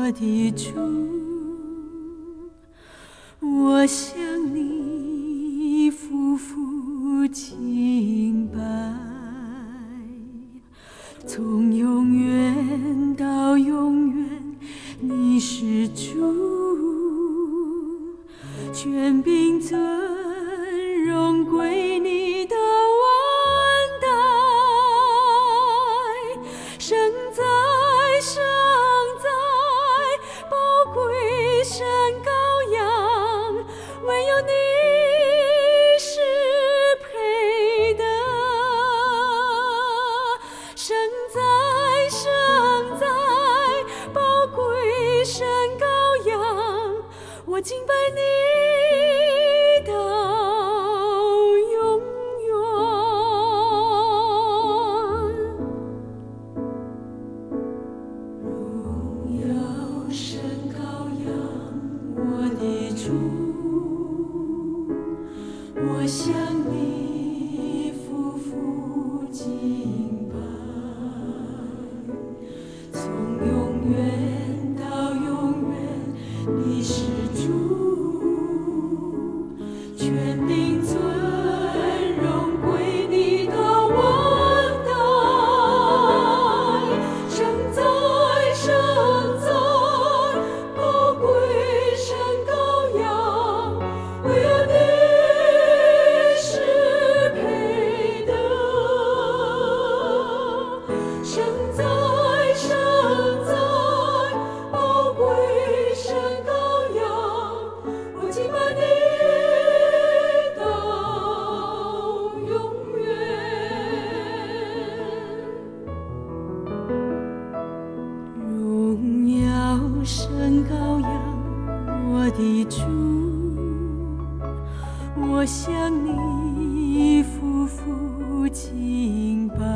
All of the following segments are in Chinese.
我的主，我向你夫妇敬拜，从永远到永远，你是主，权柄尊荣归你的万代，圣哉圣哉，宝贵神羔羊，唯有你是配的。圣哉圣哉，宝贵神羔羊，我敬拜你到永远。荣耀神羔羊，我的主，我向你夫妇敬拜，从永远到永远，你是主，权柄尊荣归你的万代，圣哉圣哉，宝贵神羔羊，唯有你是配的。圣哉圣哉，宝贵神羔羊，我敬拜你到永远。荣耀神羔羊，我的主，我向你夫妇敬拜，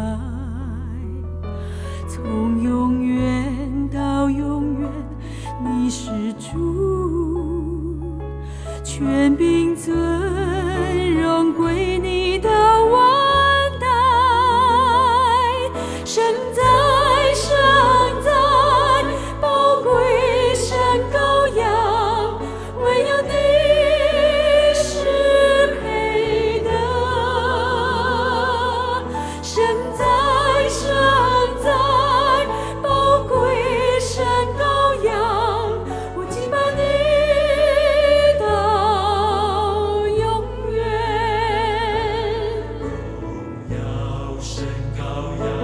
从永远到永远，你是主，权柄尊荣归你的万代，圣哉圣哉，宝贵神羔羊，唯有你是配的。圣哉圣哉，宝贵神羔羊，我敬拜你到永远。 荣耀神羔羊，